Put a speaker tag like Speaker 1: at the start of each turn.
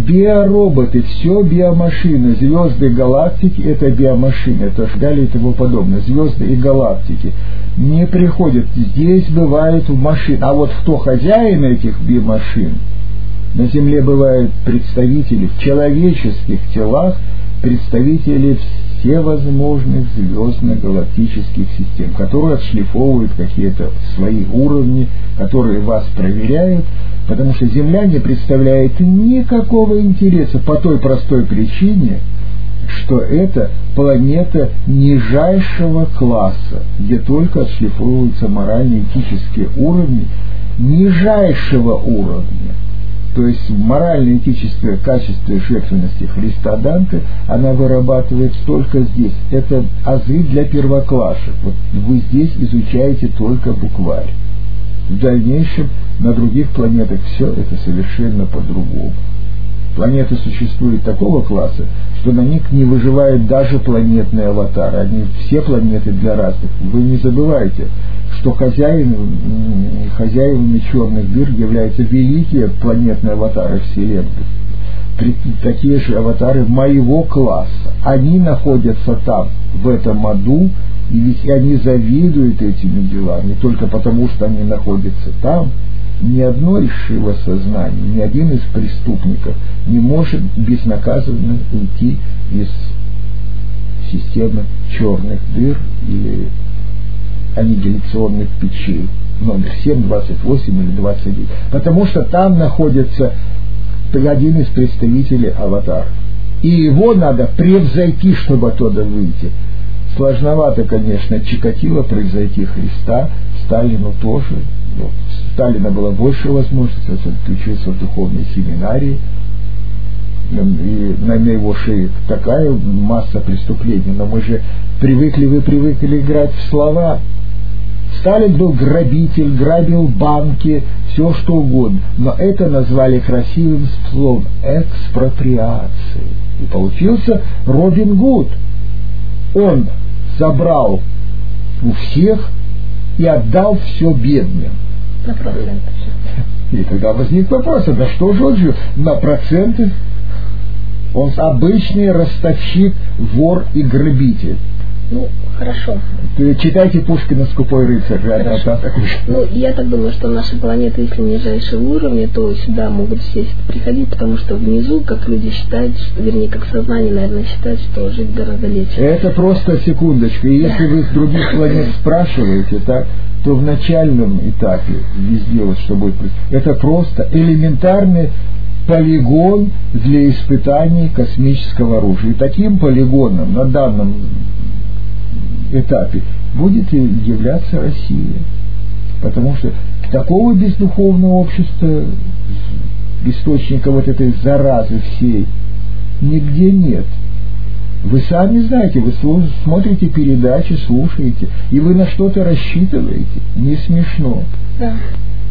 Speaker 1: биороботы, все биомашины, звезды, галактики — это биомашины, это ж далее и тому подобное. Звезды и галактики не приходят. Здесь бывают машины. А вот кто хозяин этих биомашин? На Земле бывают представители в человеческих телах, представители всевозможных звездно-галактических систем, которые отшлифовывают какие-то свои уровни, которые вас проверяют, потому что Земля не представляет никакого интереса по той простой причине, что это планета нижайшего класса, где только отшлифовываются морально-этические уровни нижайшего уровня. То есть морально-этическое качество жертвенности Христа Данте она вырабатывает только здесь. Это азы для первоклашек. Вот вы здесь изучаете только букварь. В дальнейшем на других планетах все это совершенно по-другому. Планеты существуют такого класса, что на них не выживают даже планетные аватары. Они все планеты для разных. Вы не забывайте, что хозяевами черных дыр являются великие планетные аватары Вселенной. Такие же аватары моего класса. Они находятся там, в этом аду, и ведь они завидуют этими делами, не только потому, что они находятся там. Ни одно из сознание, ни один из преступников не может безнаказанно уйти из системы черных дыр или аннигиляционных печей номер 7, 28 или 29, потому что там находится один из представителей аватара, и его надо превзойти, чтобы оттуда выйти. Сложновато, конечно, Чикатило превзойти Христа, Сталину тоже. Вот. Сталина было больше возможностей, он включился в духовные семинарии, и на его шее такая масса преступлений, но мы же вы привыкли играть в слова. Сталин был грабитель, грабил банки, все что угодно, но это назвали красивым словом экспроприацией. И получился Робин Гуд. Он забрал у всех и отдал все бедным.
Speaker 2: На проценты.
Speaker 1: И тогда возник вопрос, да что же он живет? На проценты? Он обычный ростовщик, вор и грабитель.
Speaker 2: Ну, хорошо.
Speaker 1: Читайте Пушкина «Скупой рыцарь».
Speaker 2: Ну, я так думаю, что наша планета, если нижайшего уровня, то сюда могут все приходить, потому что внизу, как люди считают, вернее, как сознание, наверное, считает, что жить гораздо легче.
Speaker 1: Это просто секундочку. И если вы с других планет спрашиваете, так, то в начальном этапе везде вот что будет, это просто элементарный полигон для испытаний космического оружия. И таким полигоном на данном этапе будет являться Россия. Потому что такого бездуховного общества, источника вот этой заразы всей, нигде нет. Вы сами знаете, вы смотрите передачи, слушаете, и вы на что-то рассчитываете. Не смешно.
Speaker 2: Да.